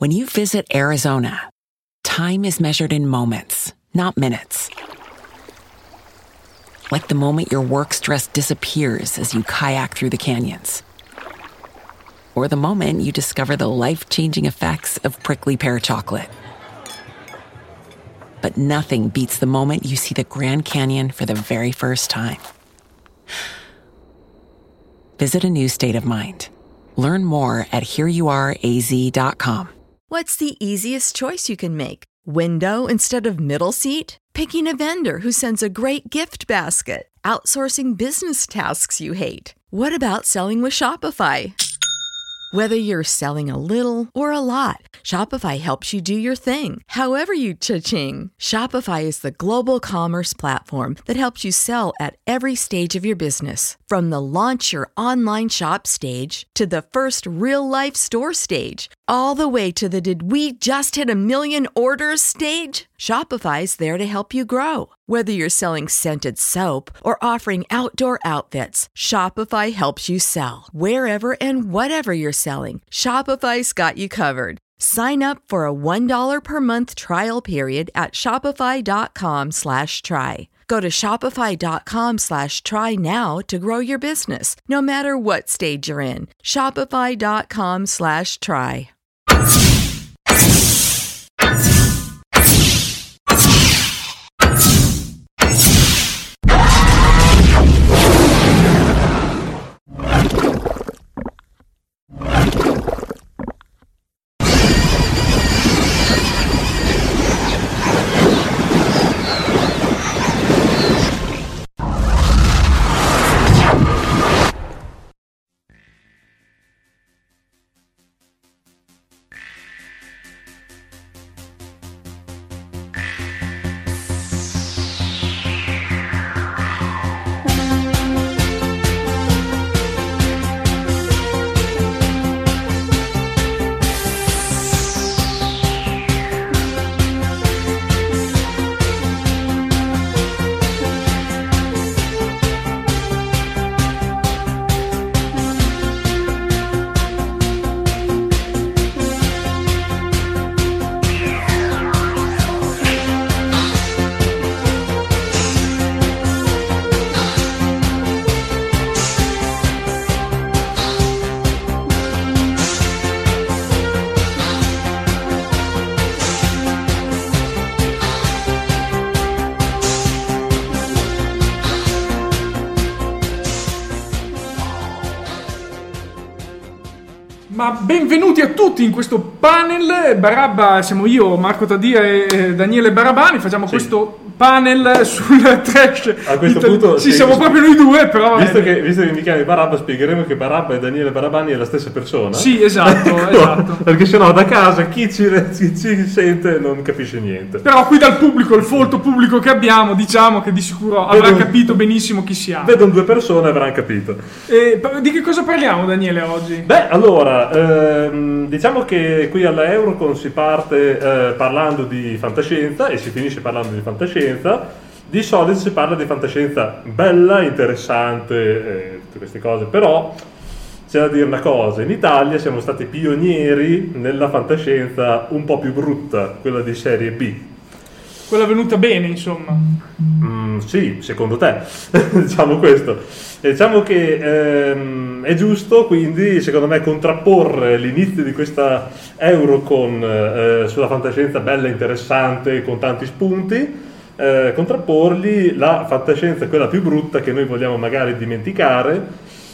When you visit Arizona, time is measured in moments, not minutes. Like the moment your work stress disappears as you kayak through the canyons. Or the moment you discover the life-changing effects of prickly pear chocolate. But nothing beats the moment you see the Grand Canyon for the very first time. Visit a new state of mind. Learn more at hereyouareaz.com. What's the easiest choice you can make? Window instead of middle seat? Picking a vendor who sends a great gift basket? Outsourcing business tasks you hate? What about selling with Shopify? Whether you're selling a little or a lot, Shopify helps you do your thing, however you cha-ching. Shopify is the global commerce platform that helps you sell at every stage of your business. From the launch your online shop stage to the first real-life store stage, all the way to the did we just hit a million orders stage? Shopify's there to help you grow. Whether you're selling scented soap or offering outdoor outfits, Shopify helps you sell. Wherever and whatever you're selling, Shopify's got you covered. Sign up for a $1 per month trial period at shopify.com/try. Go to shopify.com/try now to grow your business, no matter what stage you're in. Shopify.com/try. Ma benvenuti a tutti in questo panel. Barabba, siamo io, Marco Taddia e Daniele Barabani. Facciamo questo panel sul trash. A questo punto sì, siamo proprio noi due, però visto che mi chiami Barabba, spiegheremo che Barabba e Daniele Barabani è la stessa persona. Sì, esatto, Ecco, esatto. Perché sennò da casa chi ci sente non capisce niente. Però qui dal pubblico, il folto pubblico che abbiamo, diciamo che di sicuro avrà capito benissimo chi siamo. Vedono due persone e avranno capito. Di che cosa parliamo, Daniele, oggi? Beh, allora, diciamo che qui alla Eurocon si parte parlando di fantascienza e si finisce parlando di fantascienza. Di solito si parla di fantascienza bella, interessante, tutte queste cose, però c'è da dire una cosa: in Italia siamo stati pionieri nella fantascienza un po' più brutta, quella di serie B. Quella venuta bene, insomma. Sì, secondo te. Diciamo questo. Diciamo che è giusto, quindi, secondo me, contrapporre l'inizio di questa Eurocon sulla fantascienza bella, interessante, con tanti spunti, contrapporgli la fantascienza, quella più brutta, che noi vogliamo magari dimenticare,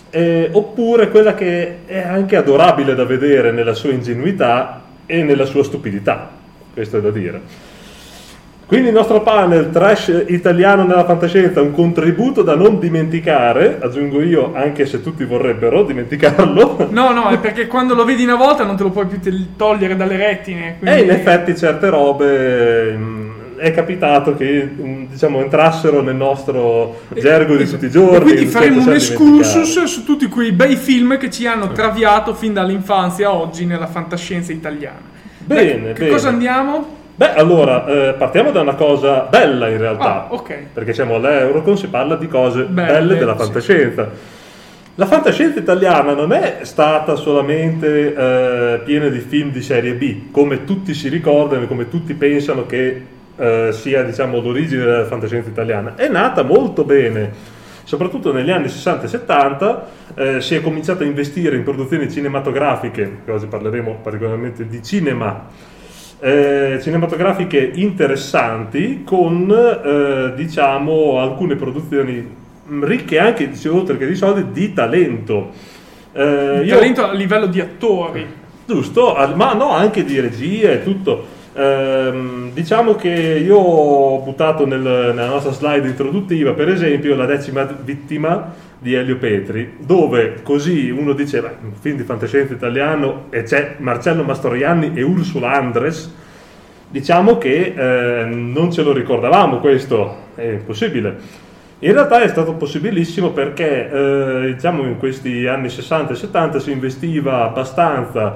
oppure quella che è anche adorabile da vedere nella sua ingenuità e nella sua stupidità. Questo è da dire. Quindi il nostro panel trash italiano nella fantascienza, un contributo da non dimenticare, aggiungo io, anche se tutti vorrebbero dimenticarlo. No, è perché quando lo vedi una volta non te lo puoi più togliere dalle retine. Quindi... E in effetti certe robe è capitato che, diciamo, entrassero nel nostro gergo di tutti i giorni. E quindi faremo un excursus su tutti quei bei film che ci hanno traviato fin dall'infanzia a oggi nella fantascienza italiana. Bene, che cosa andiamo? Beh, allora, partiamo da una cosa bella in realtà, ok. Perché siamo all'Eurocon, si parla di cose belle della fantascienza. La fantascienza italiana non è stata solamente piena di film di serie B, come tutti si ricordano, come tutti pensano che sia, diciamo, l'origine della fantascienza italiana. È nata molto bene, soprattutto negli anni 60 e 70, si è cominciato a investire in produzioni cinematografiche, che oggi parleremo particolarmente di cinema, cinematografiche interessanti, con diciamo alcune produzioni ricche anche, oltre che di soldi, di talento. Talento a livello di attori. Giusto, ma no, anche di regia e tutto. Diciamo che io ho buttato nella nostra slide introduttiva, per esempio, La 10ª vittima di Elio Petri, dove così uno dice, beh, un film di fantascienza italiano e c'è Marcello Mastroianni e Ursula Andress. Diciamo che non ce lo ricordavamo, questo è impossibile. In realtà è stato possibilissimo perché diciamo in questi anni 60 e 70 si investiva abbastanza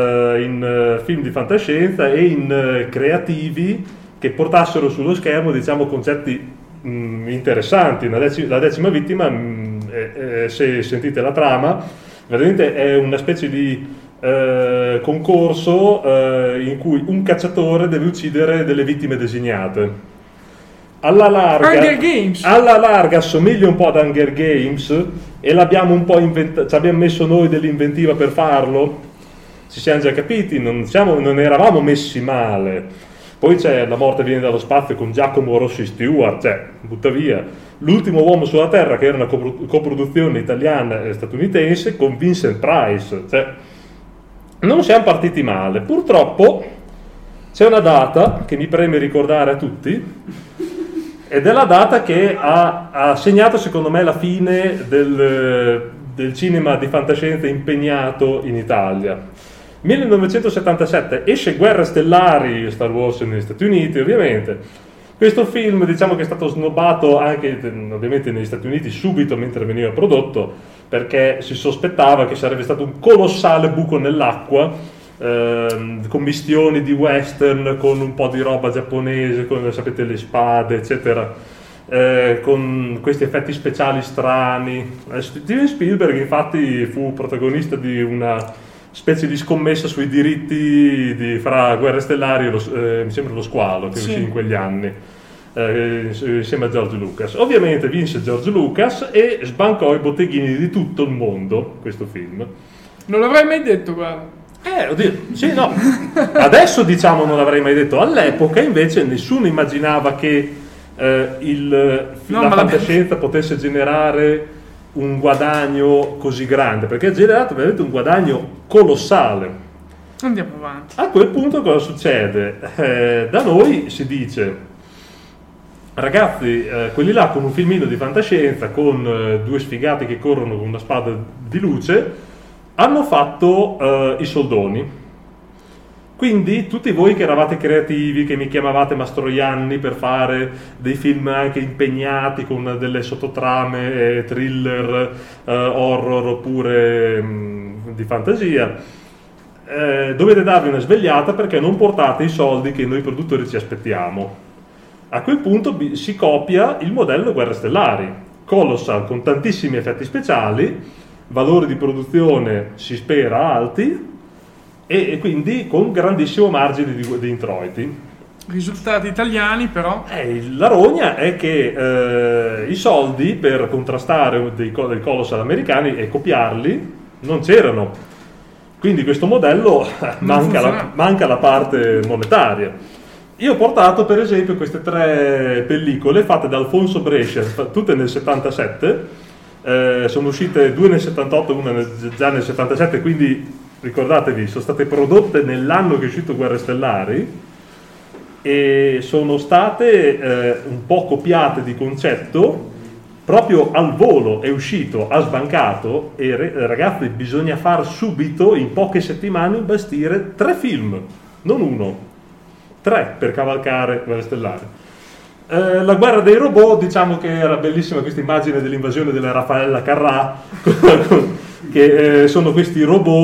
in film di fantascienza e in creativi che portassero sullo schermo, diciamo, concetti interessanti. La 10ª vittima, se sentite la trama, veramente è una specie di concorso in cui un cacciatore deve uccidere delle vittime designate. Alla larga assomiglia un po' ad Hunger Games e l'abbiamo un po' ci abbiamo messo noi dell'inventiva per farlo. Ci siamo già capiti, non eravamo messi male. Poi c'è La morte viene dallo spazio con Giacomo Rossi Stewart, cioè butta via. L'ultimo uomo sulla terra, che era una coproduzione italiana e statunitense con Vincent Price, cioè non siamo partiti male. Purtroppo c'è una data che mi preme ricordare a tutti, ed è la data che ha segnato, secondo me, la fine del cinema di fantascienza impegnato in Italia. 1977 esce Guerre Stellari, Star Wars negli Stati Uniti, ovviamente. Questo film, diciamo, che è stato snobbato anche ovviamente negli Stati Uniti subito mentre veniva prodotto, perché si sospettava che sarebbe stato un colossale buco nell'acqua, commistioni di western con un po' di roba giapponese, con, sapete, le spade eccetera, con questi effetti speciali strani. Steven Spielberg infatti fu protagonista di una specie di scommessa sui diritti fra Guerre Stellari e mi sembra Lo Squalo, che uscì in quegli anni, insieme a George Lucas. Ovviamente vinse George Lucas e sbancò i botteghini di tutto il mondo questo film. Non l'avrei mai detto, guarda. Oddio, sì, no. Adesso, diciamo, non l'avrei mai detto. All'epoca invece nessuno immaginava che la fantascienza potesse generare un guadagno così grande, perché ha generato veramente un guadagno colossale. Andiamo avanti. A quel punto cosa succede? Da noi si dice, ragazzi, quelli là con un filmino di fantascienza, con due sfigati che corrono con una spada di luce, hanno fatto i soldoni. Quindi tutti voi che eravate creativi, che mi chiamavate Mastroianni per fare dei film anche impegnati con delle sottotrame, thriller, horror oppure di fantasia, dovete darvi una svegliata, perché non portate i soldi che noi produttori ci aspettiamo. A quel punto si copia il modello Guerre Stellari, colossal, con tantissimi effetti speciali, valori di produzione si spera alti e quindi con grandissimo margine di introiti. Risultati italiani però? La rogna è che i soldi per contrastare dei colossal americani e copiarli non c'erano, quindi questo modello manca la parte monetaria. Io ho portato per esempio queste 3 pellicole fatte da Alfonso Brescia, tutte nel 77. Sono uscite 2 nel 78 e una già nel 77, quindi ricordatevi, sono state prodotte nell'anno che è uscito Guerre Stellari e sono state un po' copiate di concetto. Proprio al volo è uscito, ha sbancato e ragazzi, bisogna far subito, in poche settimane, imbastire 3 film, non 1, 3 per cavalcare Guerre Stellari. La guerra dei robot, diciamo che era bellissima questa immagine dell'invasione della Raffaella Carrà, che sono questi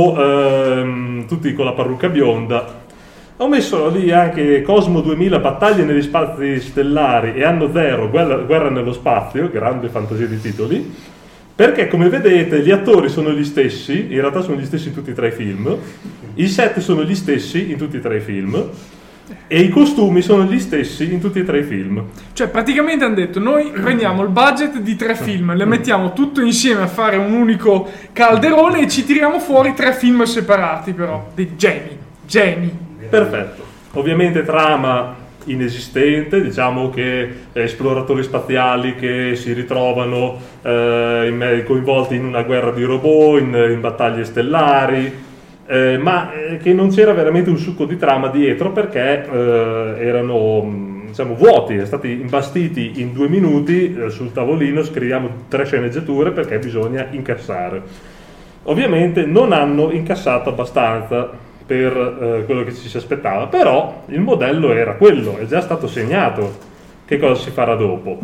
robot tutti con la parrucca bionda. Ho messo lì anche Cosmo 2000, battaglie negli spazi stellari, e Anno Zero, guerra nello spazio, grande fantasia di titoli, Perché come vedete gli attori sono gli stessi, in realtà sono gli stessi in tutti e tre i film, i set sono gli stessi in tutti e tre i film e i costumi sono gli stessi in tutti e tre i film. Cioè praticamente hanno detto noi prendiamo il budget di 3 film, le mettiamo tutto insieme a fare un unico calderone e ci tiriamo fuori 3 film separati, però dei geni. Perfetto. Ovviamente trama inesistente, diciamo che esploratori spaziali che si ritrovano coinvolti in una guerra di robot, in battaglie stellari, ma che non c'era veramente un succo di trama dietro perché erano diciamo vuoti, è stati imbastiti in 2 minuti sul tavolino, scriviamo 3 sceneggiature perché bisogna incassare. Ovviamente non hanno incassato abbastanza per quello che ci si aspettava, però il modello era quello, è già stato segnato che cosa si farà dopo.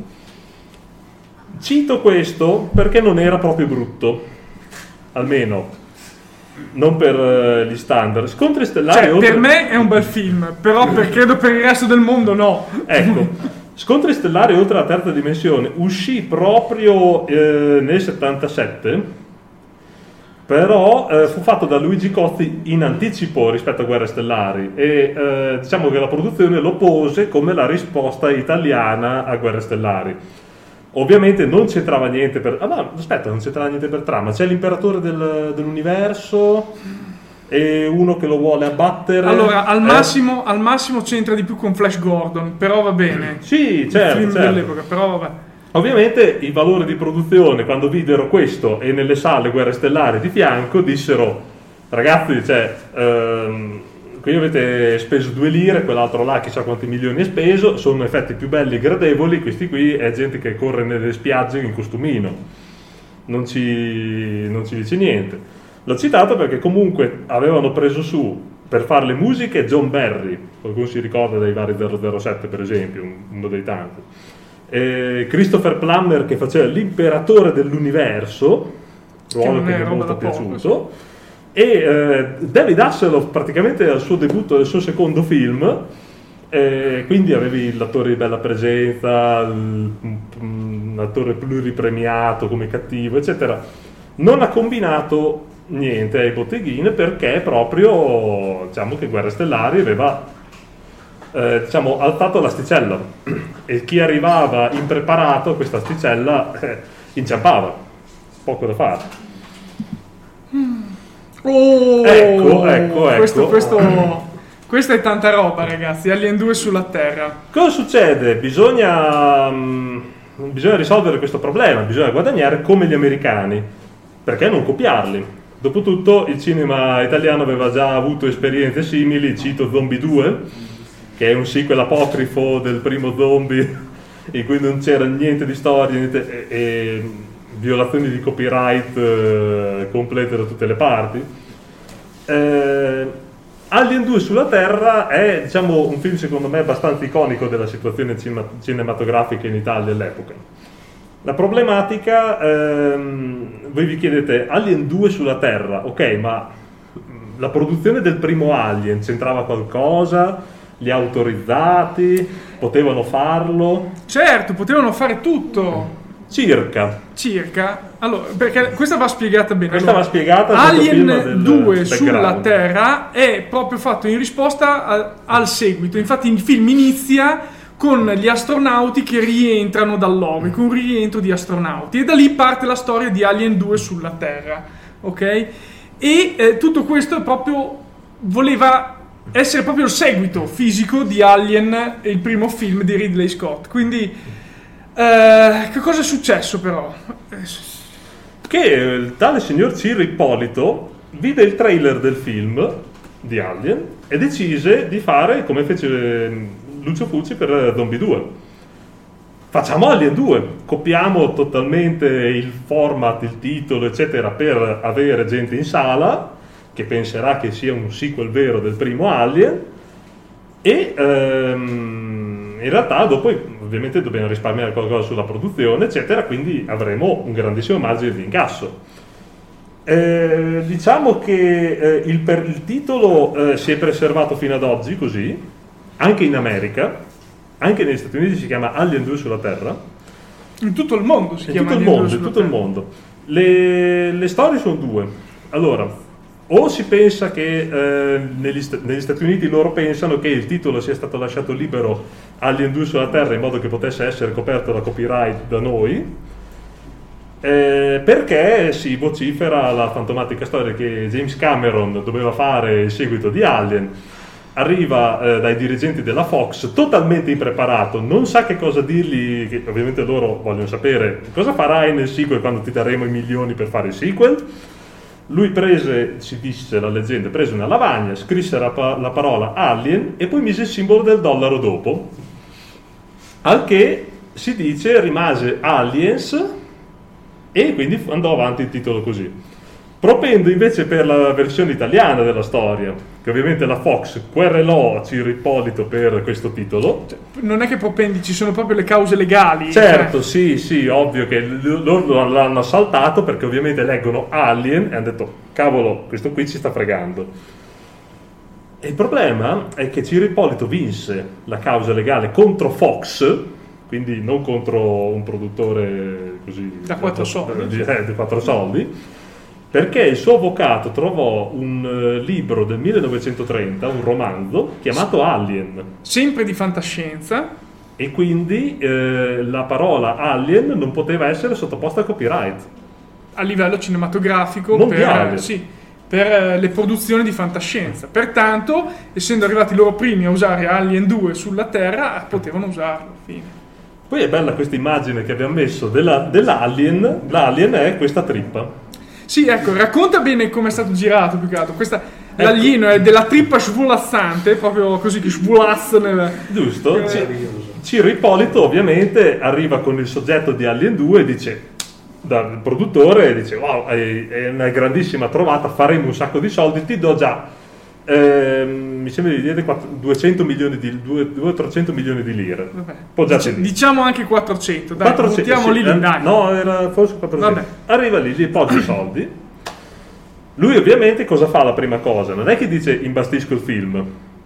Cito questo perché non era proprio brutto, almeno non per gli standard. Scontri stellari, cioè, per me è un bel film, però credo per il resto del mondo no. Ecco, Scontri stellari oltre la terza dimensione uscì proprio nel 77, però fu fatto da Luigi Cozzi in anticipo rispetto a Guerre Stellari e diciamo che la produzione lo pose come la risposta italiana a Guerre Stellari. Ovviamente non c'entrava niente per... non c'entrava niente per trama. C'è l'imperatore dell'universo e uno che lo vuole abbattere. Allora, al massimo c'entra di più con Flash Gordon, però va bene. Sì, certo. Il film dell'epoca, però vabbè. Ovviamente i valori di produzione, quando videro questo e nelle sale Guerre Stellari di fianco, dissero ragazzi, qui avete speso 2 lire, quell'altro là chissà quanti milioni è speso, sono effetti più belli e gradevoli, questi qui è gente che corre nelle spiagge in costumino, non ci dice niente. L'ho citato perché comunque avevano preso su per fare le musiche John Barry, qualcuno si ricorda dei vari 007 per esempio, uno dei tanti. Christopher Plummer che faceva l'imperatore dell'universo, ruolo che mi è molto piaciuto, e David Hasselhoff praticamente al suo debutto del suo secondo film, quindi avevi l'attore di bella presenza, l'attore pluripremiato come cattivo eccetera. Non ha combinato niente ai botteghine perché proprio diciamo che Guerre Stellari aveva alzato l'asticella e chi arrivava impreparato a questa asticella inciampava, poco da fare. Ecco. Questa è tanta roba, ragazzi. Alien 2 sulla Terra. Cosa succede? Bisogna risolvere questo problema, bisogna guadagnare come gli americani, perché non copiarli? Dopotutto il cinema italiano aveva già avuto esperienze simili, cito Zombie 2, che è un sequel apocrifo del primo Zombie, in cui non c'era niente di storia e violazioni di copyright complete da tutte le parti. Alien 2 sulla Terra è diciamo un film secondo me abbastanza iconico della situazione cinematografica in Italia all'epoca. La problematica, voi vi chiedete Alien 2 sulla Terra, ok, ma la produzione del primo Alien c'entrava qualcosa? Gli autorizzati potevano farlo? Certo, potevano fare tutto. Circa. Allora, perché questa va spiegata bene. Va spiegata. Alien 2 sulla Terra è proprio fatto in risposta al seguito. Infatti il film inizia con gli astronauti che rientrano dall'OVNI, con un rientro di astronauti, e da lì parte la storia di Alien 2 sulla Terra, ok? E tutto questo voleva essere proprio il seguito fisico di Alien, il primo film di Ridley Scott. Quindi che cosa è successo però? Che il tale signor Ciro Ippolito vide il trailer del film di Alien e decise di fare come fece Lucio Fulci per Zombie 2. Facciamo Alien 2, copiamo totalmente il format, il titolo eccetera per avere gente in sala che penserà che sia un sequel vero del primo Alien e in realtà dopo ovviamente dobbiamo risparmiare qualcosa sulla produzione eccetera, quindi avremo un grandissimo margine di incasso. Diciamo che il titolo si è preservato fino ad oggi così, anche in America, anche negli Stati Uniti si chiama Alien 2 sulla Terra. In tutto il mondo si chiama Alien 2 sulla Terra. In tutto il mondo. Le storie sono due. Allora, o si pensa che negli Stati Uniti loro pensano che il titolo sia stato lasciato libero Alien 2 sulla Terra in modo che potesse essere coperto da copyright da noi, perché si vocifera la fantomatica storia che James Cameron doveva fare il seguito di Alien. Arriva dai dirigenti della Fox totalmente impreparato, non sa che cosa dirgli, che ovviamente loro vogliono sapere cosa farai nel sequel quando ti daremo i milioni per fare il sequel. Lui prese, si dice la leggenda, prese una lavagna, scrisse la parola Alien e poi mise il simbolo del dollaro dopo, al che si dice rimase Aliens e quindi andò avanti il titolo così. Propendo invece per la versione italiana della storia, che ovviamente la Fox querelò Ciro Ippolito per questo titolo. Non è che propendi, ci sono proprio le cause legali. Certo, sì, ovvio che loro l'hanno saltato perché ovviamente leggono Alien e hanno detto cavolo, questo qui ci sta fregando. E il problema è che Ciro Ippolito vinse la causa legale contro Fox, quindi non contro un produttore così da 4 soldi, di 4 soldi, perché il suo avvocato trovò un libro del 1930, un romanzo chiamato Alien, sempre di fantascienza, e quindi la parola Alien non poteva essere sottoposta a copyright a livello cinematografico mondiale. Per le produzioni di fantascienza. Pertanto, essendo arrivati loro primi a usare Alien 2 sulla Terra, potevano usarlo. Fine. Poi è bella questa immagine che abbiamo messo dell'Alien. L'Alien è questa trippa. Sì, ecco, racconta bene come è stato girato più che altro. L'alieno è della trippa svolazzante, proprio così che svolazza nel... Giusto. Ciro Ippolito ovviamente arriva con il soggetto di Alien 2 e dice, dal produttore, dice wow, è una grandissima trovata, faremo un sacco di soldi, ti do già mi sembra di dire 200 milioni di 200-300 milioni di lire. Diciamo anche 400, dai, 400, sì, lì, dai. No, era forse 400. Vabbè. Arriva lì, gli poggia i soldi. Lui ovviamente cosa fa la prima cosa? Non è che dice imbastisco il film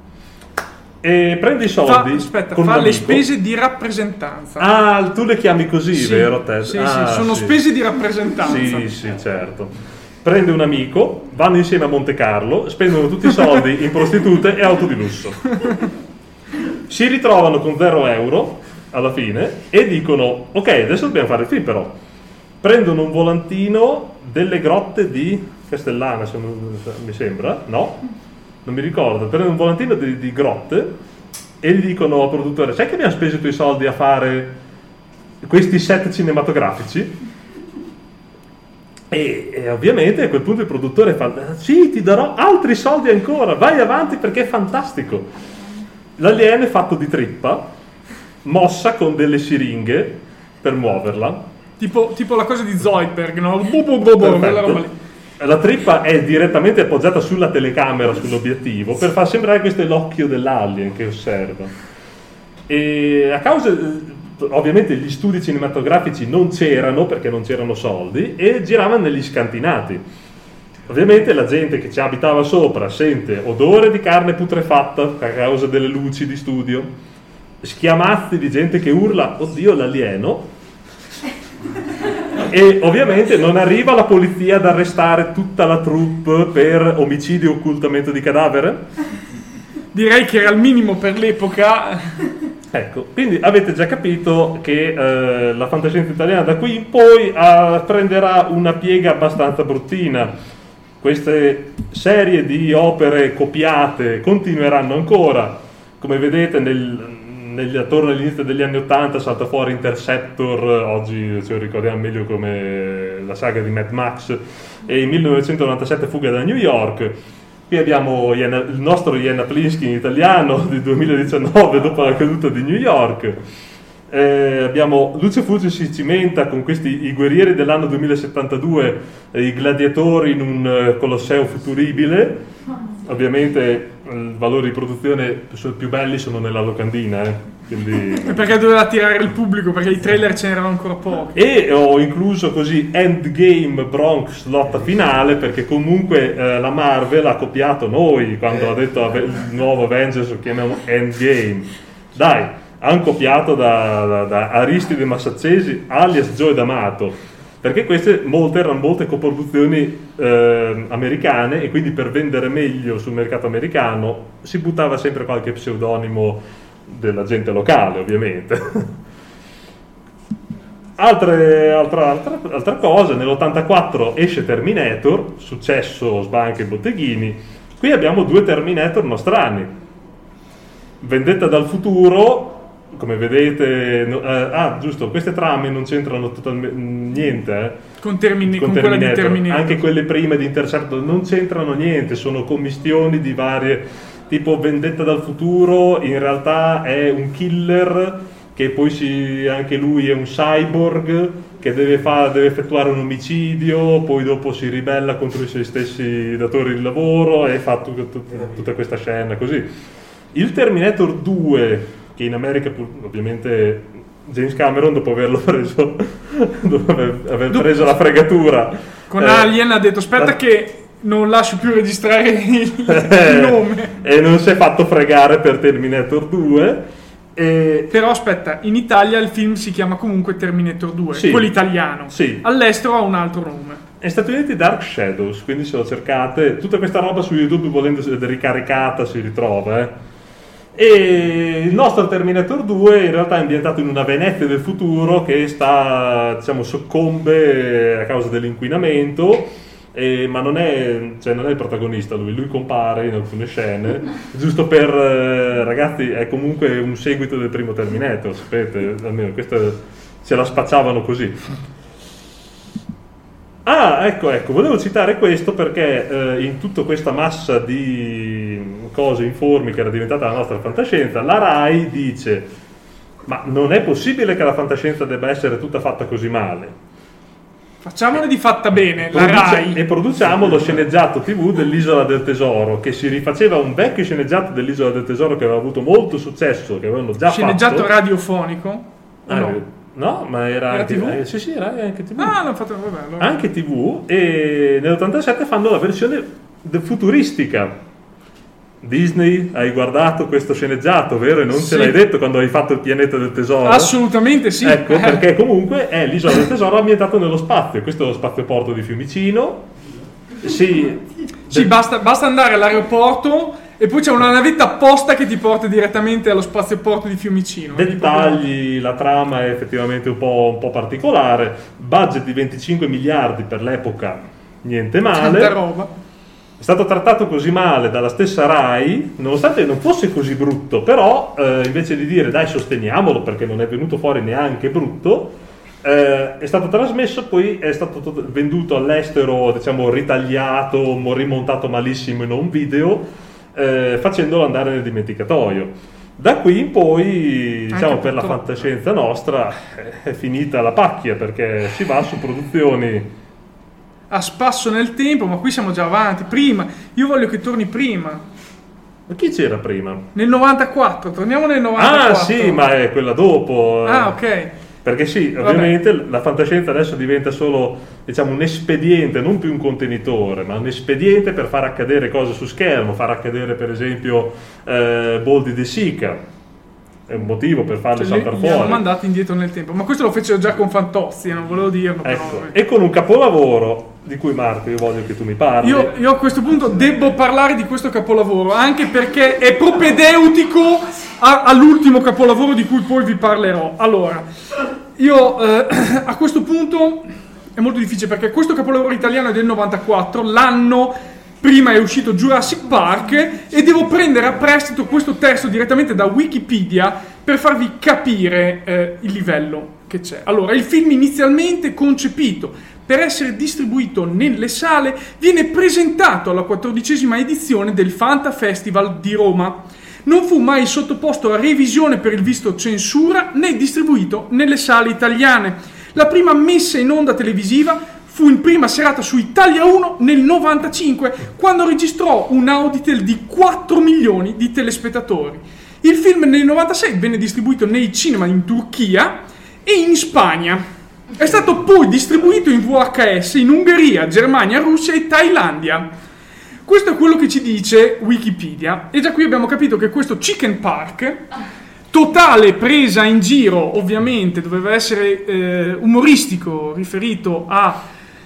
e prende i soldi, fa le spese di rappresentanza. Ah, tu le chiami così, sì, vero te? Sì, sono spese di rappresentanza. Sì, certo. Prende un amico, vanno insieme a Monte Carlo, spendono tutti i soldi in prostitute e auto di lusso. Si ritrovano con 0 euro alla fine e dicono ok, adesso dobbiamo fare il film però. Prendono un volantino delle grotte di Castellana, se non, mi sembra, no? Non mi ricordo. Prendono un volantino di grotte e gli dicono al produttore sai che abbiamo speso i tuoi soldi a fare questi set cinematografici? E ovviamente a quel punto il produttore fa sì, ti darò altri soldi ancora, vai avanti perché è fantastico. L'alieno è fatto di trippa mossa con delle siringhe per muoverla, tipo la cosa di Zoidberg, no? Quella roba lì. La trippa è direttamente appoggiata sulla telecamera, sull'obiettivo, per far sembrare questo è l'occhio dell'alien che osserva. E a causa ovviamente gli studi cinematografici non c'erano perché non c'erano soldi e giravano negli scantinati. Ovviamente la gente che ci abitava sopra sente odore di carne putrefatta a causa delle luci di studio, schiamazzi di gente che urla oddio l'alieno, e ovviamente non arriva la polizia ad arrestare tutta la troupe per omicidio e occultamento di cadavere. Direi che era il minimo per l'epoca. Ecco, quindi avete già capito che la fantascienza italiana da qui in poi prenderà una piega abbastanza bruttina. Queste serie di opere copiate continueranno ancora. Come vedete attorno all'inizio degli anni 80 salta fuori Interceptor, oggi ce lo ricordiamo meglio come la saga di Mad Max, e in 1997 Fuga da New York. Qui abbiamo il nostro Iena Plinsky in italiano del 2019 dopo la caduta di New York. Abbiamo Lucio Fulci si cimenta con questi i guerrieri dell'anno 2072, i gladiatori in un Colosseo futuribile. Ovviamente i valori di produzione più belli sono nella locandina, quindi... perché doveva attirare il pubblico, perché i trailer ce n'erano ancora pochi. E ho incluso così Endgame Bronx lotta finale, perché comunque la Marvel ha copiato noi quando ha detto il nuovo Avengers lo chiamiamo Endgame. Dai, hanno copiato da Aristide Massaccesi alias Joe D'Amato perché queste erano molte coproduzioni americane, e quindi per vendere meglio sul mercato americano si buttava sempre qualche pseudonimo della gente locale, ovviamente. Altra cosa, nell'84 esce Terminator, successo sbanchi e botteghini. Qui abbiamo 2 Terminator nostrani. Vendetta dal futuro, come vedete, giusto, queste trame non c'entrano niente con quella di Terminator. Anche quelle prime di Interceptor non c'entrano niente, sono commistioni di varie, tipo Vendetta dal futuro in realtà è un killer che poi anche lui è un cyborg che deve effettuare un omicidio, poi dopo si ribella contro i suoi stessi datori di lavoro e fa tutta questa scena così. Il Terminator 2, che in America ovviamente James Cameron, dopo aver preso la fregatura con Alien, ha detto aspetta che non lascio più registrare il nome, e non si è fatto fregare per Terminator 2. Però aspetta, in Italia il film si chiama comunque Terminator 2, sì, quello italiano, sì. All'estero ha un altro nome. Negli Stati Uniti Dark Shadows, quindi se lo cercate, tutta questa roba su YouTube volendo ricaricata si ritrova. E il nostro Terminator 2 in realtà è ambientato in una Venezia del futuro che soccombe a causa dell'inquinamento. Ma non è il protagonista, lui compare in alcune scene, giusto per ragazzi, è comunque un seguito del primo Terminator, sapete, almeno questa ce la spacciavano così. Ecco, volevo citare questo perché in tutta questa massa di cose informi che era diventata la nostra fantascienza, la Rai dice: ma non è possibile che la fantascienza debba essere tutta fatta così male. Facciamone di fatta bene, la Rai. E produciamo lo sceneggiato TV dell'Isola del Tesoro, che si rifaceva un vecchio sceneggiato dell'Isola del Tesoro che aveva avuto molto successo, che avevano già sceneggiato fatto. Radiofonico? No, ma era anche TV? Sì, era anche TV. L'hanno fatto, vabbè, allora. Anche TV, e nell'87 fanno la versione futuristica. Disney, hai guardato questo sceneggiato, vero? E non ce l'hai detto quando hai fatto il pianeta del tesoro? Assolutamente sì. Ecco, perché comunque è l'Isola del Tesoro ambientato nello spazio. Questo è lo spazioporto di Fiumicino. Sì, basta andare all'aeroporto e poi c'è una navetta apposta che ti porta direttamente allo spazioporto di Fiumicino. Dettagli, la trama è effettivamente un po' particolare. Budget di 25 miliardi per l'epoca, niente male. Tanta roba. È stato trattato così male dalla stessa Rai, nonostante non fosse così brutto, però invece di dire dai sosteniamolo perché non è venuto fuori neanche brutto, è stato trasmesso, poi è stato venduto all'estero, diciamo ritagliato, rimontato malissimo in un video, facendolo andare nel dimenticatoio. Da qui in poi, diciamo, per la fantascienza nostra è finita la pacchia, perché si va su produzioni a spasso nel tempo, ma qui siamo già avanti. Io voglio che torni prima. Ma chi c'era prima? Nel 94, torniamo nel 94. Sì, ma è quella dopo. Ok. Perché sì, ovviamente la fantascienza adesso diventa solo, diciamo, un espediente, non più un contenitore, ma un espediente per far accadere cose su schermo, far accadere per esempio Boldi De Sica. È un motivo per farli saltare fuori. Li hanno mandati indietro nel tempo, ma questo lo fecero già con Fantozzi, non volevo dirlo. Ecco. Però, e con un capolavoro di cui, Marco, io voglio che tu mi parli. Io a questo punto devo parlare di questo capolavoro, anche perché è propedeutico all'ultimo capolavoro di cui poi vi parlerò. Allora, io a questo punto è molto difficile, perché questo capolavoro italiano è del 94, l'anno prima è uscito Jurassic Park, e devo prendere a prestito questo testo direttamente da Wikipedia per farvi capire il livello che c'è. Allora, il film inizialmente concepito per essere distribuito nelle sale viene presentato alla 14ª edizione del Fanta Festival di Roma. Non fu mai sottoposto a revisione per il visto censura né distribuito nelle sale italiane. La prima messa in onda televisiva fu in prima serata su Italia 1 nel 95, quando registrò un Auditel di 4 milioni di telespettatori. Il film nel 96 venne distribuito nei cinema in Turchia e in Spagna. È stato poi distribuito in VHS in Ungheria, Germania, Russia e Thailandia. Questo è quello che ci dice Wikipedia, e già qui abbiamo capito che questo Chicken Park totale presa in giro, ovviamente doveva essere umoristico, riferito a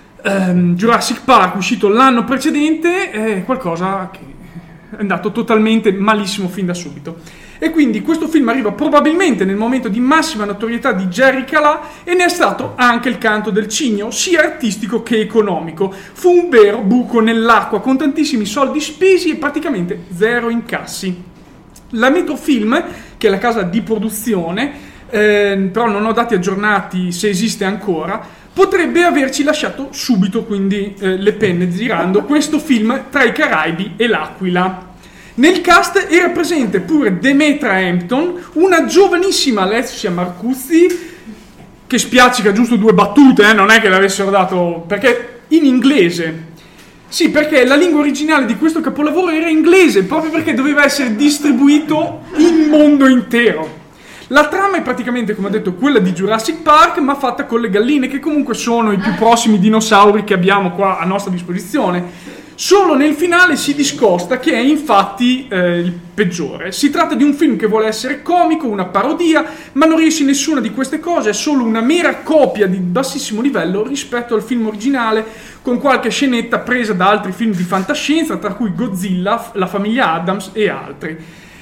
Jurassic Park, uscito l'anno precedente, è qualcosa che è andato totalmente malissimo fin da subito. E quindi questo film arriva probabilmente nel momento di massima notorietà di Jerry Calà, e ne è stato anche il canto del cigno, sia artistico che economico. Fu un vero buco nell'acqua, con tantissimi soldi spesi e praticamente zero incassi. La Metro Film, che è la casa di produzione, però non ho dati aggiornati se esiste ancora, potrebbe averci lasciato subito quindi le penne girando questo film tra i Caraibi e l'Aquila. Nel cast era presente pure Demetra Hampton, una giovanissima Alessia Marcuzzi, che spiaccica giusto 2 battute, non è che l'avessero dato, perché in inglese. Sì, perché la lingua originale di questo capolavoro era inglese, proprio perché doveva essere distribuito in mondo intero. La trama è praticamente, come ho detto, quella di Jurassic Park, ma fatta con le galline, che comunque sono i più prossimi dinosauri che abbiamo qua a nostra disposizione. Solo nel finale si discosta, che è infatti il peggiore. Si tratta di un film che vuole essere comico, una parodia, ma non riesce in nessuna di queste cose, è solo una mera copia di bassissimo livello rispetto al film originale, con qualche scenetta presa da altri film di fantascienza, tra cui Godzilla, La famiglia Addams e altri.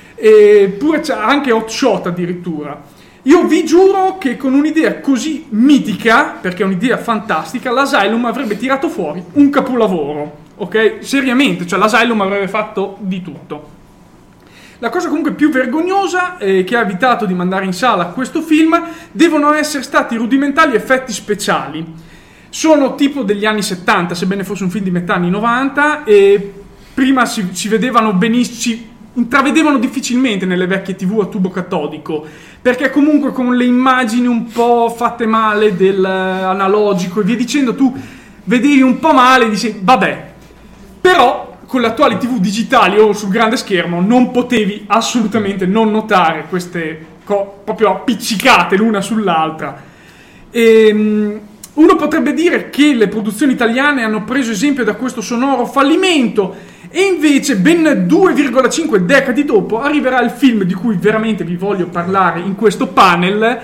Eppure c'è anche Hot Shot addirittura. Io vi giuro che con un'idea così mitica, perché è un'idea fantastica, l'Asylum avrebbe tirato fuori un capolavoro. Ok? Seriamente, cioè l'Asylum avrebbe fatto di tutto. La cosa comunque più vergognosa che ha evitato di mandare in sala questo film devono essere stati i rudimentali effetti speciali. Sono tipo degli anni 70, sebbene fosse un film di metà anni 90, e prima si vedevano benissimo, intravedevano difficilmente nelle vecchie TV a tubo catodico, perché comunque con le immagini un po' fatte male dell'analogico e via dicendo, tu vedevi un po' male e dici vabbè. Però con le attuali TV digitali o sul grande schermo non potevi assolutamente non notare queste proprio appiccicate l'una sull'altra. Uno potrebbe dire che le produzioni italiane hanno preso esempio da questo sonoro fallimento, e invece ben 2,5 decadi dopo arriverà il film di cui veramente vi voglio parlare in questo panel.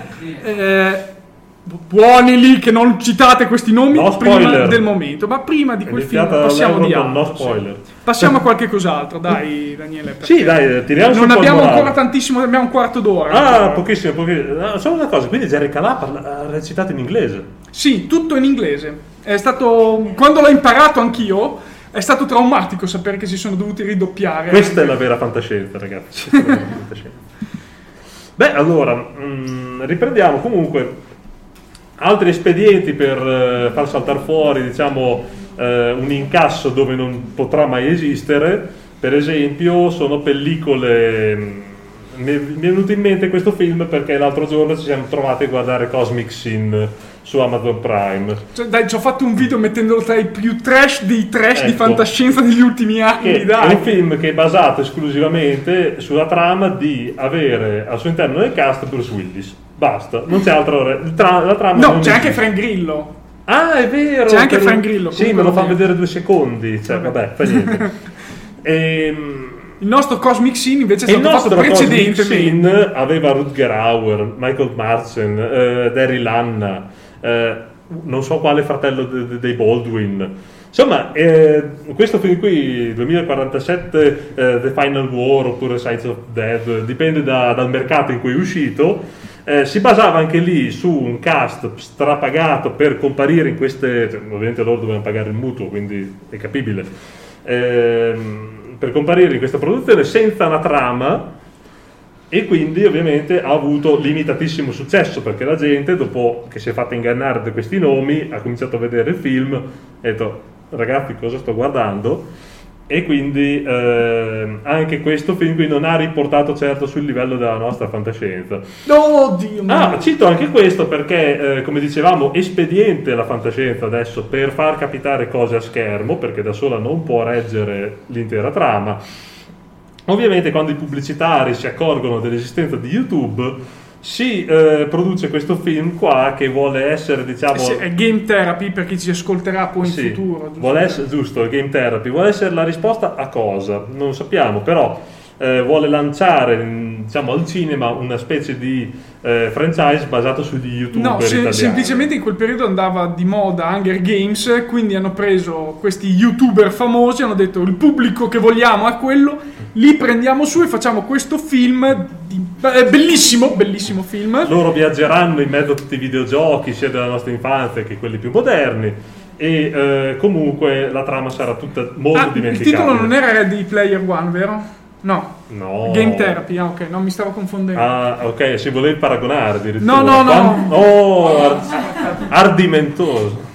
Buoni lì che non citate questi nomi prima del momento, ma prima di quel film passiamo di altro. No spoiler. Passiamo a qualche cos'altro, dai Daniele. Sì, dai, tiriamo su. Non abbiamo ancora tantissimo, abbiamo un quarto d'ora. Ah, pochissimo. No, solo una cosa, quindi Jerry Calà ha recitato in inglese. Sì, tutto in inglese. È stato, quando l'ho imparato anch'io, è stato traumatico sapere che si sono dovuti ridoppiare. Questa è la vera fantascienza, ragazzi. Beh, allora, riprendiamo comunque. Altri espedienti per far saltare fuori, diciamo, un incasso dove non potrà mai esistere, per esempio, sono pellicole. Mi è venuto in mente questo film perché l'altro giorno ci siamo trovati a guardare Cosmic Sin su Amazon Prime. Cioè, dai, ci ho fatto un video mettendolo tra i più trash dei trash di fantascienza degli ultimi anni. Dai. È un film che è basato esclusivamente sulla trama di avere al suo interno del cast Bruce Willis. Basta, non c'è altro. La trama no, non c'è anche esiste. Frank Grillo. Ah, è vero. C'è anche Frank Grillo. Sì, me lo fa vedere 2 secondi. Cioè, vabbè, fa niente. Il nostro Cosmic Sin invece è stato fatto precedentemente. Il Sin aveva Rutger Hauer, Michael Madsen, Daryl Hannah, non so quale fratello dei Baldwin. Insomma, questo film qui, 2047, The Final War oppure Signs of Death, dipende dal mercato in cui è uscito. Si basava anche lì su un cast strapagato per comparire in queste, ovviamente loro dovevano pagare il mutuo, quindi è capibile, per comparire in questa produzione senza una trama, e quindi ovviamente ha avuto limitatissimo successo perché la gente, dopo che si è fatta ingannare da questi nomi, ha cominciato a vedere il film e ha detto ragazzi cosa sto guardando, e quindi anche questo film qui non ha riportato certo sul livello della nostra fantascienza. Oddio, cito anche questo perché come dicevamo, espediente la fantascienza adesso per far capitare cose a schermo, perché da sola non può reggere l'intera trama. Ovviamente quando i pubblicitari si accorgono dell'esistenza di YouTube si produce questo film qua che vuole essere, diciamo, è game therapy per chi ci ascolterà poi in futuro, giusto? Vuole essere, giusto, game therapy vuole essere la risposta a cosa? Non sappiamo, però vuole lanciare, diciamo, al cinema una specie di franchise basato sugli youtuber italiani. Semplicemente in quel periodo andava di moda Hunger Games, quindi hanno preso questi youtuber famosi, hanno detto il pubblico che vogliamo è quello, li prendiamo su e facciamo questo film bellissimo film. Loro viaggeranno in mezzo a tutti i videogiochi sia della nostra infanzia che quelli più moderni, e comunque la trama sarà tutta molto dimenticabile. Il titolo non era Ready Player One, vero? No. Game Therapy, ok, non mi stavo confondendo. Ok, se volevi paragonare addirittura. No. Ardimentoso.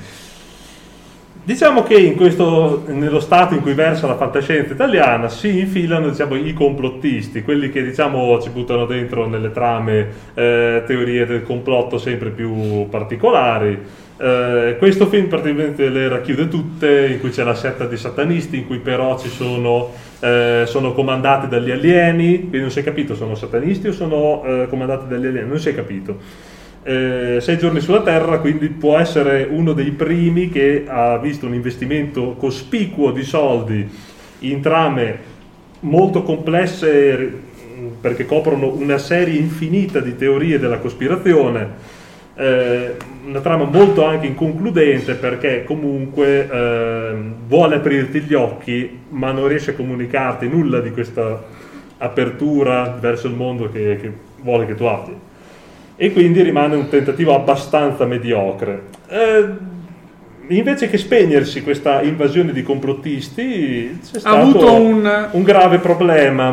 Diciamo che nello stato in cui versa la fantascienza italiana si infilano, diciamo, i complottisti, quelli che, diciamo, ci buttano dentro nelle trame teorie del complotto sempre più particolari. Questo film praticamente le racchiude tutte, in cui c'è la setta di satanisti, in cui però ci sono comandati dagli alieni, quindi non si è capito sono satanisti o sono comandati dagli alieni, non si è capito. 6 giorni sulla Terra, quindi può essere uno dei primi che ha visto un investimento cospicuo di soldi in trame molto complesse, perché coprono una serie infinita di teorie della cospirazione, una trama molto anche inconcludente, perché comunque vuole aprirti gli occhi ma non riesce a comunicarti nulla di questa apertura verso il mondo che vuole che tu abbia, e quindi rimane un tentativo abbastanza mediocre. Invece che spegnersi questa invasione di complottisti, c'è stato avuto un grave problema.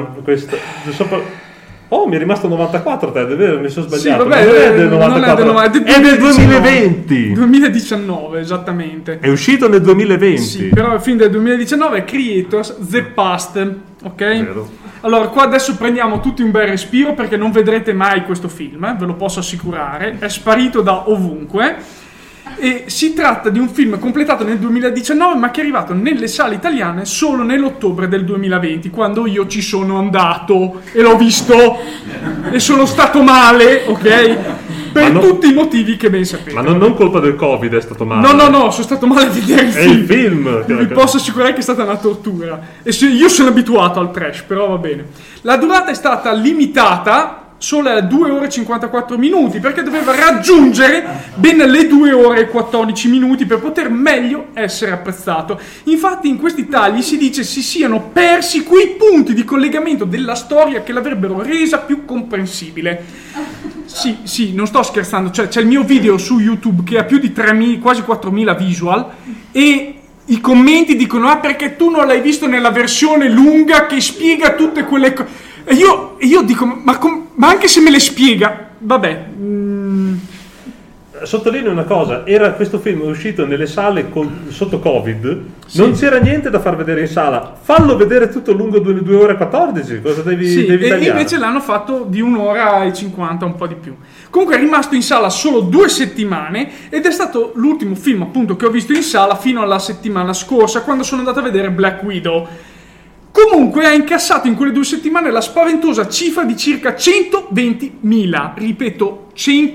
Mi è rimasto 94, te, è vero? Mi sono sbagliato. Sì, vabbè, non è del 94, è del 2020. 2019, esattamente. È uscito nel 2020. Sì, però il film del 2019 è Creators The Past, ok? Vero. Allora, qua adesso prendiamo tutti un bel respiro, perché non vedrete mai questo film, ve lo posso assicurare, è sparito da ovunque. E si tratta di un film completato nel 2019, ma che è arrivato nelle sale italiane solo nell'ottobre del 2020, quando io ci sono andato e l'ho visto e sono stato male, ok? Per tutti i motivi che ben sapete. Ma non colpa del Covid è stato male. No, sono stato male a vedere il film. È il film. Vi posso assicurare che è stata una tortura. E io sono abituato al trash, però va bene. La durata è stata limitata solo a 2 ore e 54 minuti, perché doveva raggiungere ben le 2 ore e 14 minuti per poter meglio essere apprezzato. Infatti in questi tagli si dice si siano persi quei punti di collegamento della storia che l'avrebbero resa più comprensibile. Sì, non sto scherzando, cioè c'è il mio video su YouTube che ha più di 3.000, quasi 4.000 visual, e i commenti dicono perché tu non l'hai visto nella versione lunga che spiega tutte quelle cose. E io dico, ma anche se me le spiega, vabbè. Sottolineo una cosa, questo film è uscito nelle sale sotto Covid, sì. Non c'era niente da far vedere in sala, fallo vedere tutto lungo 2 ore e 14, cosa devi tagliare? E invece l'hanno fatto di 1 ora e 50, un po' di più. Comunque è rimasto in sala solo 2 settimane ed è stato l'ultimo film appunto che ho visto in sala fino alla settimana scorsa, quando sono andato a vedere Black Widow. Comunque ha incassato in quelle 2 settimane la spaventosa cifra di circa 120.000, ripeto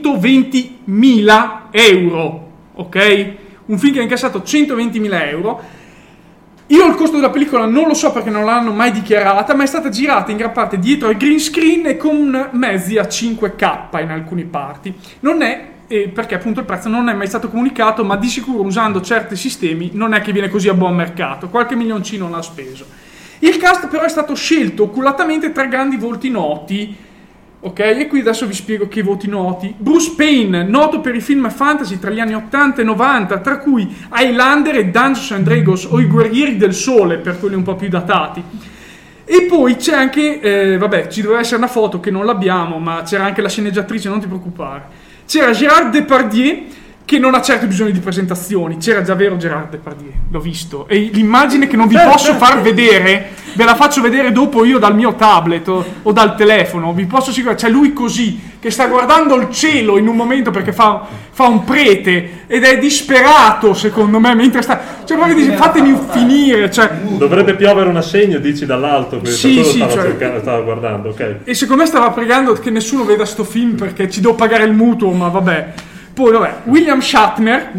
120.000 euro, ok? Un film che ha incassato 120.000 euro. Io il costo della pellicola non lo so perché non l'hanno mai dichiarata, ma è stata girata in gran parte dietro al green screen e con mezzi a 5K in alcune parti. Non è, perché appunto il prezzo non è mai stato comunicato, ma di sicuro usando certi sistemi non è che viene così a buon mercato, qualche milioncino l'ha speso. Il cast però è stato scelto oculatamente tra grandi volti noti, ok? E qui adesso vi spiego che voti noti. Bruce Payne, noto per i film fantasy tra gli anni 80 e 90, tra cui Highlander e Dungeons and Dragons o I Guerrieri del Sole, per quelli un po' più datati. E poi c'è anche, ci doveva essere una foto che non l'abbiamo, ma c'era anche la sceneggiatrice, non ti preoccupare. C'era Gérard Depardieu, che non ha certo bisogno di presentazioni, c'era già vero Gérard Depardieu, l'ho visto, e l'immagine che non vi posso far vedere, ve la faccio vedere dopo io dal mio tablet o dal telefono, vi posso assicurare, c'è lui così, che sta guardando il cielo in un momento perché fa un prete, ed è disperato secondo me, mentre sta, cioè proprio dice fatemi finire, cioè... Dovrebbe piovere un assegno, dici, dall'alto, stava guardando, ok. E secondo me stava pregando che nessuno veda sto film perché ci devo pagare il mutuo, ma vabbè. Poi William Shatner,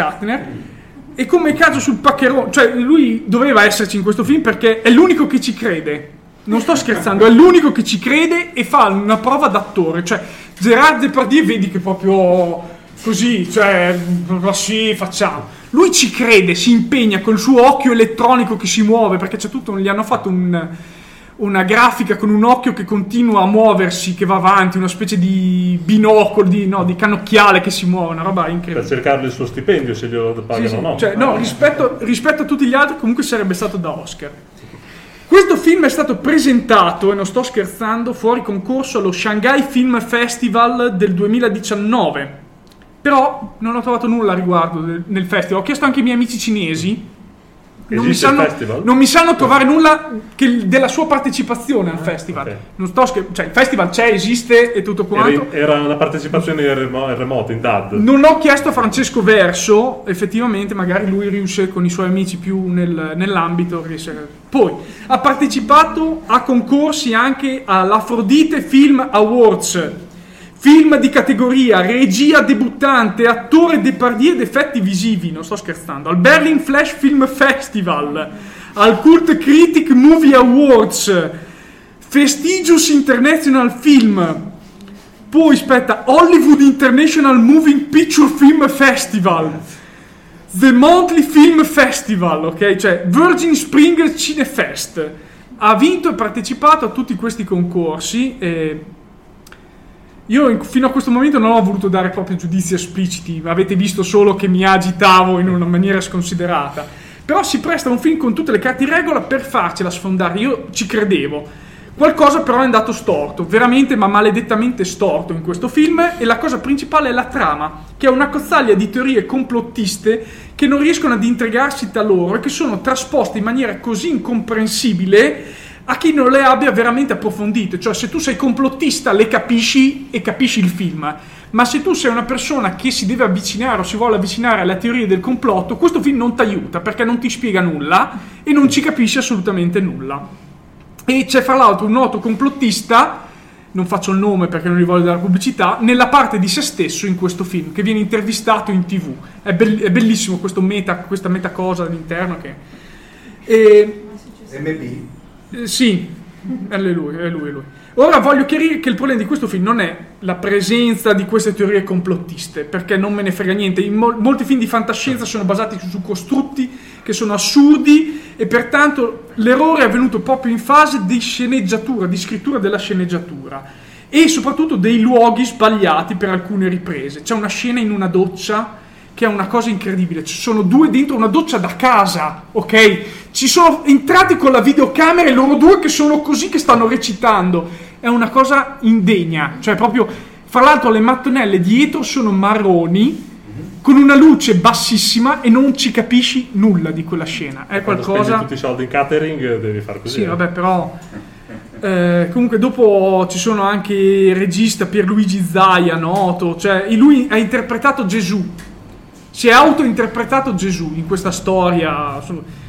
e come caso sul paccherone, cioè lui doveva esserci in questo film perché è l'unico che ci crede, Non sto scherzando, è l'unico che ci crede e fa una prova d'attore. Cioè, Gerard Depardieu vedi che proprio così, cioè, sì, facciamo. Lui ci crede, si impegna col suo occhio elettronico che si muove, perché c'è tutto, gli hanno fatto una grafica con un occhio che continua a muoversi, che va avanti, una specie di binocolo, di cannocchiale che si muove, una roba incredibile. Per cercargli il suo stipendio, se glielo pagano o no. Cioè, no, rispetto a tutti gli altri comunque sarebbe stato da Oscar. Questo film è stato presentato, e non sto scherzando, fuori concorso allo Shanghai Film Festival del 2019. Però non ho trovato nulla a riguardo nel festival. Ho chiesto anche ai miei amici cinesi. Non mi sanno trovare nulla della sua partecipazione al festival. Okay. Non sto cioè, il festival c'è, esiste e tutto quanto. Era una partecipazione remota in DAD. Non ho chiesto a Francesco Verso, effettivamente magari lui riuscì con i suoi amici più nell'ambito. Poi ha partecipato a concorsi anche all'Afrodite Film Awards. Film di categoria, regia debuttante, attore Depardieu ed effetti visivi, non sto scherzando, al Berlin Flash Film Festival, al Cult Critic Movie Awards, Prestigious International Film, poi aspetta, Hollywood International Moving Picture Film Festival, The Monthly Film Festival, ok? Cioè Virgin Spring Cinefest. Ha vinto e partecipato a tutti questi concorsi e... Io fino a questo momento non ho voluto dare proprio giudizi espliciti, avete visto solo che mi agitavo in una maniera sconsiderata. Però si presta un film con tutte le carte in regola per farcela sfondare, io ci credevo. Qualcosa però è andato storto, veramente ma maledettamente storto in questo film, e la cosa principale è la trama, che è una cozzaglia di teorie complottiste che non riescono ad intrigarsi da loro e che sono trasposte in maniera così incomprensibile a chi non le abbia veramente approfondite. Cioè, se tu sei complottista le capisci e capisci il film, ma se tu sei una persona che si deve avvicinare o si vuole avvicinare alle teorie del complotto, questo film non ti aiuta perché non ti spiega nulla e non ci capisci assolutamente nulla. E c'è fra l'altro un noto complottista, non faccio il nome perché non gli voglio dare pubblicità, nella parte di se stesso in questo film, che viene intervistato in TV. È bellissimo questa meta cosa all'interno che... MB? Sì, è lui. Ora voglio chiarire che il problema di questo film non è la presenza di queste teorie complottiste, perché non me ne frega niente. Molti film di fantascienza sono basati su costrutti che sono assurdi e pertanto l'errore è avvenuto proprio in fase di sceneggiatura, di scrittura della sceneggiatura e soprattutto dei luoghi sbagliati per alcune riprese. C'è una scena in una doccia che è una cosa incredibile, ci sono due dentro una doccia da casa, ok? Ci sono entrati con la videocamera e loro due che sono così, che stanno recitando, è una cosa indegna, cioè proprio, fra l'altro le mattonelle dietro sono marroni, con una luce bassissima e non ci capisci nulla di quella scena, è qualcosa... Quando spendi tutti i soldi in catering devi fare così. Sì, vabbè, però... comunque dopo ci sono anche il regista Pierluigi Zaia, noto, cioè lui ha interpretato Gesù. Si è autointerpretato Gesù in questa storia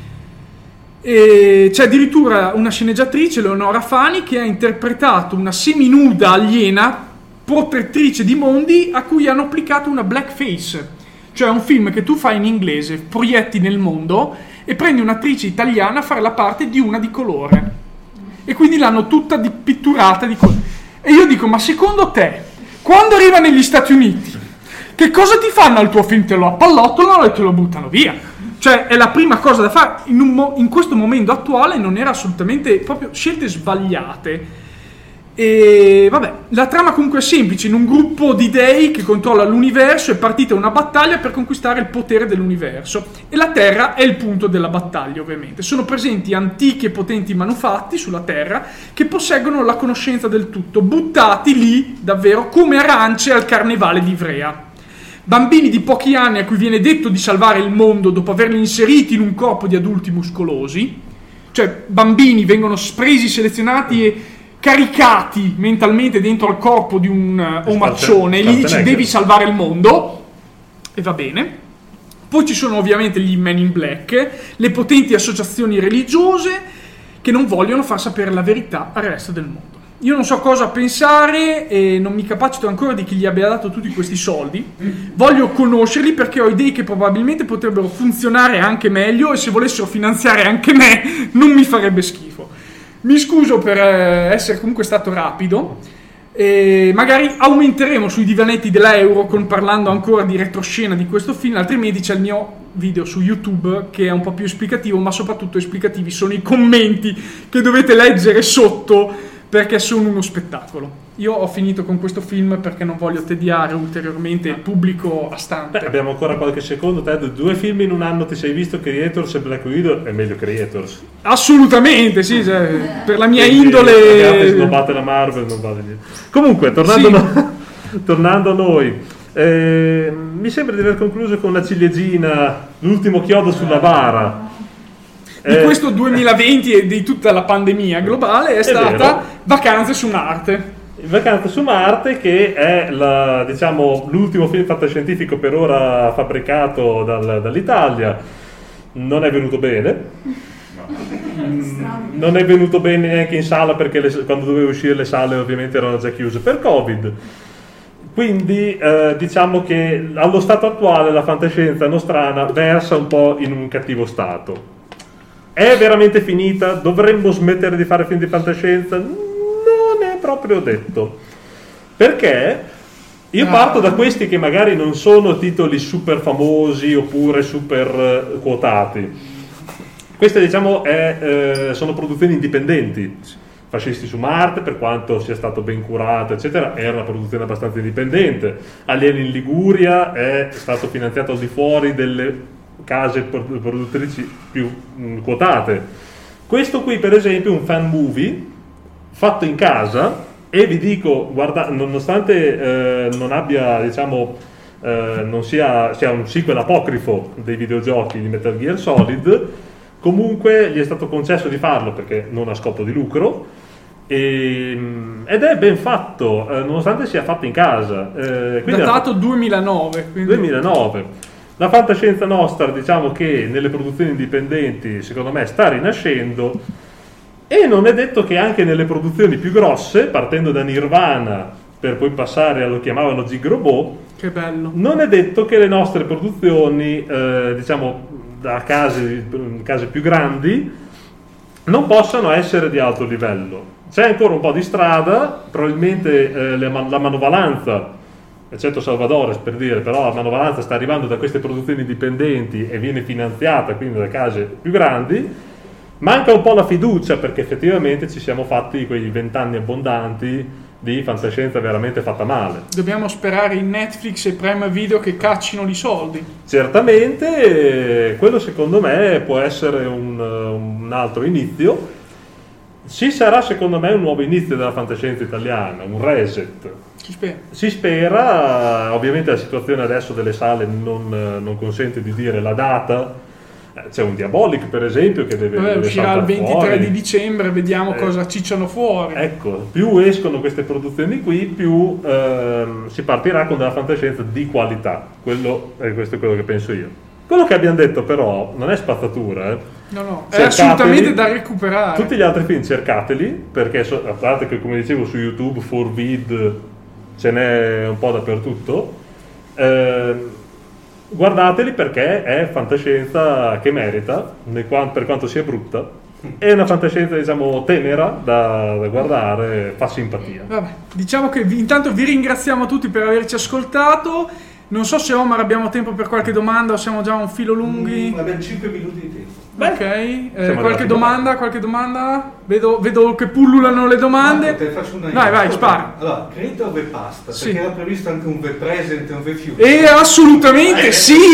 e c'è addirittura una sceneggiatrice, Leonora Fani, che ha interpretato una seminuda aliena protettrice di mondi a cui hanno applicato una blackface, cioè un film che tu fai in inglese, proietti nel mondo e prendi un'attrice italiana a fare la parte di una di colore e quindi l'hanno tutta pitturata di colore. E io dico, ma secondo te quando arriva negli Stati Uniti che cosa ti fanno al tuo film? Te lo appallottolano e te lo buttano via. Cioè è la prima cosa da fare. In questo momento attuale non era assolutamente, proprio scelte sbagliate. E vabbè, la trama comunque è semplice. In un gruppo di dei che controlla l'universo è partita una battaglia per conquistare il potere dell'universo e la Terra è il punto della battaglia, ovviamente. Sono presenti antichi e potenti manufatti sulla Terra che posseggono la conoscenza del tutto, buttati lì davvero come arance al carnevale di Ivrea. Bambini di pochi anni a cui viene detto di salvare il mondo dopo averli inseriti in un corpo di adulti muscolosi, cioè bambini vengono presi, selezionati e caricati mentalmente dentro al corpo di un omaccione e gli dici devi salvare il mondo e va bene. Poi ci sono ovviamente gli Men in Black, le potenti associazioni religiose che non vogliono far sapere la verità al resto del mondo. Io non so cosa pensare e non mi capacito ancora di chi gli abbia dato tutti questi soldi. Voglio conoscerli perché ho idee che probabilmente potrebbero funzionare anche meglio e se volessero finanziare anche me non mi farebbe schifo. Mi scuso per essere comunque stato rapido. Magari aumenteremo sui divanetti della Eurocon parlando ancora di retroscena di questo film, altrimenti c'è il mio video su YouTube che è un po' più esplicativo, ma soprattutto esplicativi sono i commenti che dovete leggere sotto, perché sono uno spettacolo. Io ho finito con questo film perché non voglio tediare ulteriormente il pubblico astante. Abbiamo ancora qualche secondo. Ted, 2 film in un anno ti sei visto, Creators e Black Widow? È meglio Creators. Assolutamente, sì, cioè, per la mia indole... Ragazzi, snobbate la Marvel, non vale niente. Comunque, tornando a noi, mi sembra di aver concluso con una ciliegina, l'ultimo chiodo sulla bara. Di questo 2020 e di tutta la pandemia globale è stata vero. Vacanze su Marte. Vacanze su Marte, che è l'ultimo film fantascientifico per ora fabbricato dall'Italia. Non è venuto bene. Non è venuto bene neanche in sala, perché quando doveva uscire le sale ovviamente erano già chiuse per Covid. Quindi diciamo che allo stato attuale la fantascienza nostrana versa un po' in un cattivo stato. È veramente finita? Dovremmo smettere di fare film di fantascienza? Non è proprio detto. Perché io parto da questi che magari non sono titoli super famosi oppure super quotati. Queste, diciamo, sono produzioni indipendenti. Fascisti su Marte, per quanto sia stato ben curato, eccetera, era una produzione abbastanza indipendente. Alieni in Liguria è stato finanziato al di fuori delle case produttrici più quotate. Questo qui, per esempio, è un fan movie fatto in casa, e vi dico, guarda, nonostante non abbia, diciamo, non sia un sequel apocrifo dei videogiochi di Metal Gear Solid, comunque gli è stato concesso di farlo perché non ha scopo di lucro, ed è ben fatto, nonostante sia fatto in casa. Datato 2009. Quindi. 2009. La fantascienza nostra, diciamo che nelle produzioni indipendenti, secondo me, sta rinascendo, e non è detto che anche nelle produzioni più grosse, partendo da Nirvana per poi passare a lo chiamavano Gig Robot, che bello, non è detto che le nostre produzioni, diciamo da case più grandi, non possano essere di alto livello. C'è ancora un po' di strada, probabilmente la manovalanza, eccetto Salvadores per dire, però la manovalanza sta arrivando da queste produzioni indipendenti e viene finanziata quindi da case più grandi. Manca un po' la fiducia, perché effettivamente ci siamo fatti quei 20 anni abbondanti di fantascienza veramente fatta male. Dobbiamo sperare in Netflix e Prime Video che caccino i soldi. Certamente, quello secondo me può essere un altro inizio. Ci sarà secondo me un nuovo inizio della fantascienza italiana, un reset. Si spera, ovviamente la situazione adesso delle sale non consente di dire la data. C'è un Diabolic per esempio che deve uscirà il 23 fuori. Di dicembre, vediamo cosa cicciano fuori. Ecco, più escono queste produzioni qui, più si partirà con della fantascienza di qualità. Questo è quello che penso io. Quello che abbiamo detto però non è spazzatura, No, è assolutamente da recuperare. Tutti gli altri film cercateli, perché a parte che, come dicevo, su YouTube, 4Vid, ce n'è un po' dappertutto. Guardateli, perché è fantascienza che merita, per quanto sia brutta. È una fantascienza, diciamo, tenera da guardare, fa simpatia. Vabbè, diciamo che intanto vi ringraziamo tutti per averci ascoltato. Non so se Omar abbiamo tempo per qualche domanda o siamo già un filo lunghi. Abbiamo 5 minuti di tempo. Ok, qualche domanda? Vedo che pullulano le domande. Te faccio una vai, spara. Allora, Creator Web Pasta, perché era previsto anche un Web Present e un Web Future. Assolutamente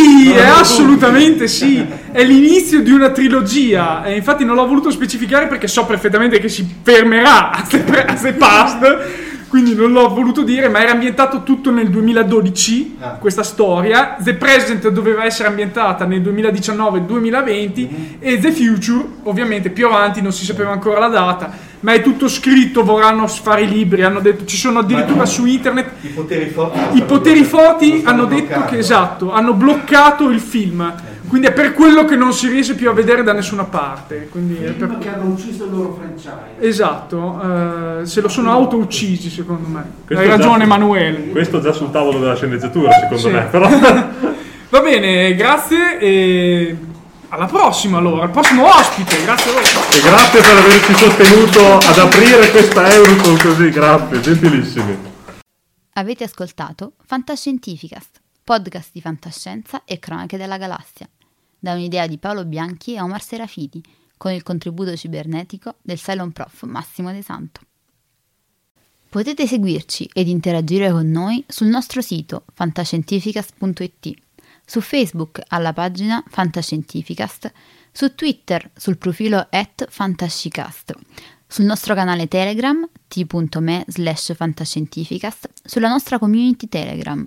sì, è l'inizio di una trilogia, e infatti non l'ho voluto specificare perché so perfettamente che si fermerà a The Past. Quindi non l'ho voluto dire, ma era ambientato tutto nel 2012, questa storia. The Present doveva essere ambientata nel 2019-2020 e The Future, ovviamente più avanti, non si sapeva ancora la data, ma è tutto scritto, vorranno fare i libri, hanno detto, ci sono addirittura su internet. I poteri forti hanno detto che hanno bloccato il film. Quindi è per quello che non si riesce più a vedere da nessuna parte. Quindi che hanno ucciso il loro franchise. Esatto, se lo sono auto-uccisi secondo me. Hai ragione Emanuele. Questo già sul tavolo della sceneggiatura secondo me. Però. Va bene, grazie e Alla prossima allora, al prossimo ospite, grazie a voi. E grazie per averci sostenuto ad aprire questa Eurocon così, grazie, gentilissimi. Avete ascoltato Fantascientificast, podcast di fantascienza e cronache della galassia, da un'idea di Paolo Bianchi e Omar Serafiti, con il contributo cibernetico del Cylon Prof Massimo De Santo. Potete seguirci ed interagire con noi sul nostro sito fantascientificast.it, su Facebook alla pagina Fantascientificast, su Twitter sul profilo @fantascicast, sul nostro canale Telegram t.me/fantascientificast, sulla nostra community Telegram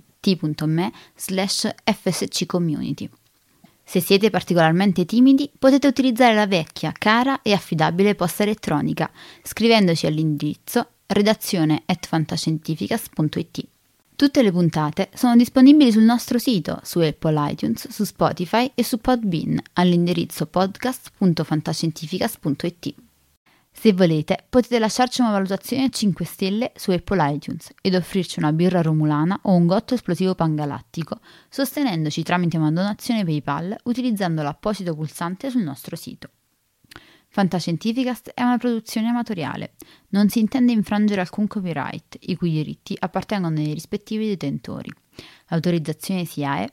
t.me/fsccommunity. Se siete particolarmente timidi, potete utilizzare la vecchia, cara e affidabile posta elettronica, scrivendoci all'indirizzo redazione@fantascientificast.it. Tutte le puntate sono disponibili sul nostro sito, su Apple iTunes, su Spotify e su Podbean, all'indirizzo podcast.fantascientificast.it. Se volete, potete lasciarci una valutazione a 5 stelle su Apple iTunes ed offrirci una birra romulana o un gotto esplosivo pangalattico, sostenendoci tramite una donazione PayPal utilizzando l'apposito pulsante sul nostro sito. Fantascientificast è una produzione amatoriale, non si intende infrangere alcun copyright, i cui diritti appartengono ai rispettivi detentori. L'autorizzazione SIAE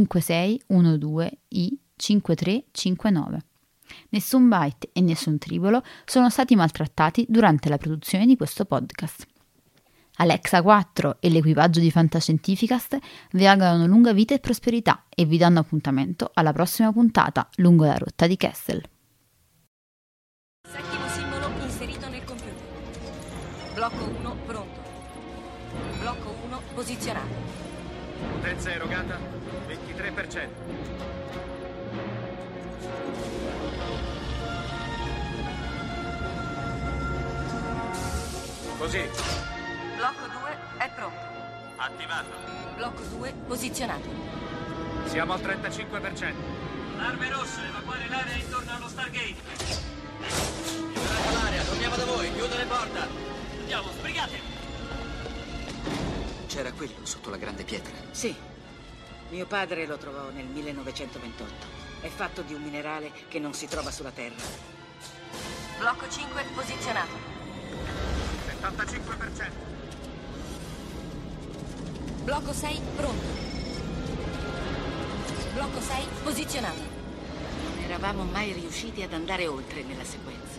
5612I5359. Nessun byte e nessun tribolo sono stati maltrattati durante la produzione di questo podcast. Alexa 4 e l'equipaggio di Fantascientificast vi augurano lunga vita e prosperità e vi danno appuntamento alla prossima puntata lungo la rotta di Kessel. Settimo simbolo inserito nel computer. Blocco 1 pronto. Blocco 1 posizionato. Potenza erogata 23%. Così. Blocco 2 è pronto. Attivato. Blocco 2 posizionato. Siamo al 35%. Arme rosse, evacuare l'area intorno allo Stargate. Liberate l'area, torniamo da voi, chiudo le porte. Andiamo, sbrigate. C'era quello sotto la grande pietra? Sì. Mio padre lo trovò nel 1928. È fatto di un minerale che non si trova sulla Terra. Blocco 5 posizionato. 75%. Blocco 6 pronto. Blocco 6 posizionato. Non eravamo mai riusciti ad andare oltre nella sequenza.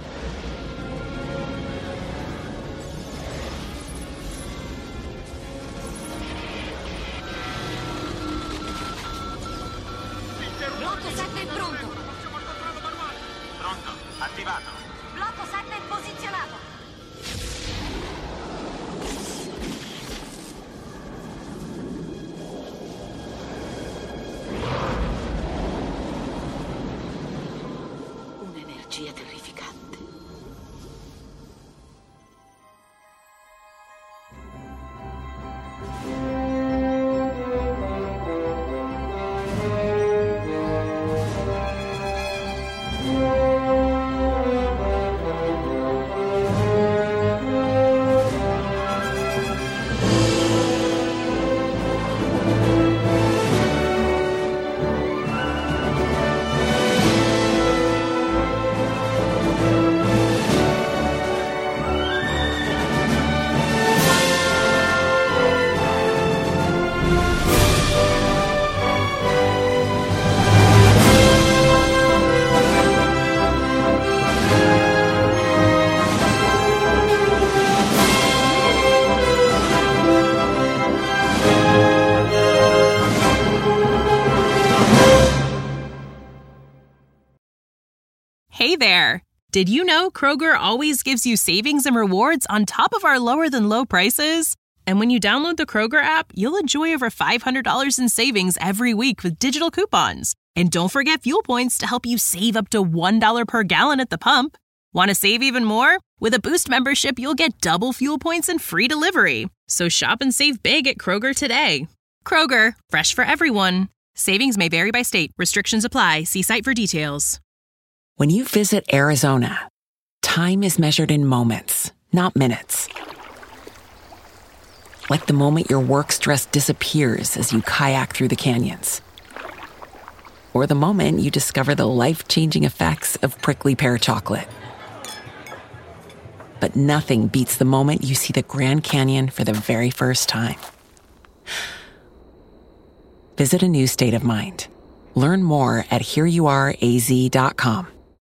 Blocco 7 pronto. Pronto, attivato. Blocco 7 posizionato. Un'energia terrificante. Hey there! Did you know Kroger always gives you savings and rewards on top of our lower-than-low prices? And when you download the Kroger app, you'll enjoy over $500 in savings every week with digital coupons. And don't forget fuel points to help you save up to $1 per gallon at the pump. Want to save even more? With a Boost membership, you'll get double fuel points and free delivery. So shop and save big at Kroger today. Kroger, fresh for everyone. Savings may vary by state. Restrictions apply. See site for details. When you visit Arizona, time is measured in moments, not minutes. Like the moment your work stress disappears as you kayak through the canyons. or the moment you discover the life-changing effects of prickly pear chocolate. But nothing beats the moment you see the Grand Canyon for the very first time. Visit a new state of mind. Learn more at hereyouareaz.com.